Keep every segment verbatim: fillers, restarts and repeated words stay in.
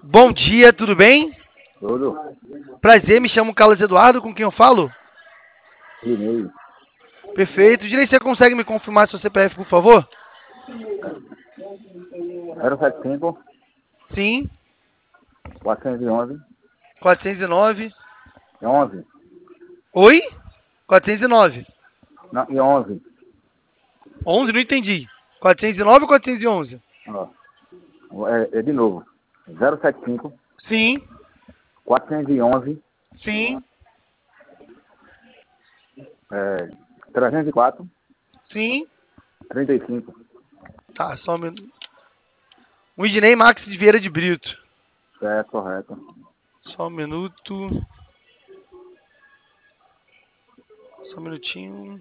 Bom dia, tudo bem? Tudo. Prazer, me chamo Carlos Eduardo, com quem eu falo? Dinei. Perfeito. Direi, você consegue me confirmar seu C P F, por favor? zero sete cinco, Sim, quatrocentos e onze, quatrocentos e nove. onze. Oi? quatrocentos e nove. Não, e onze. onze, não entendi. quatrocentos e nove ou quatrocentos e onze? Ó, é, é de novo. zero sete cinco, Sim, quatrocentos e onze, sim, é, trezentos e quatro, sim. trinta e cinco. Tá, só um minuto. Widney Max de Vieira de Brito. É correto. Só um minuto. Só um minutinho.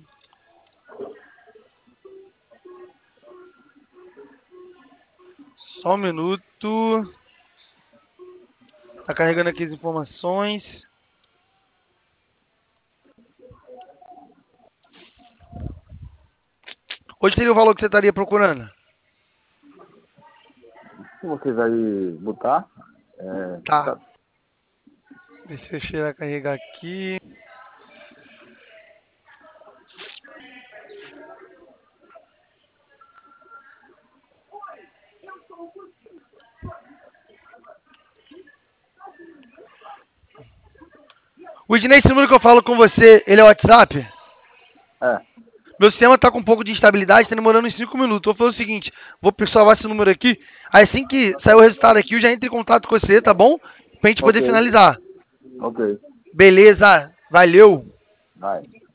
Só um minuto. Tá carregando aqui as informações. Hoje seria o valor que você estaria procurando? Se você vai botar, é, Tá. tá, Deixa eu chegar a carregar aqui. Widney, esse número que eu falo com você, ele é o WhatsApp? é, Meu sistema tá com um pouco de instabilidade, tá demorando uns cinco minutos. Vou fazer o seguinte, vou salvar esse número aqui. Aí assim que sair o resultado aqui, eu já entro em contato com você, tá bom? Pra gente poder ok, finalizar. ok, Beleza, valeu. vai.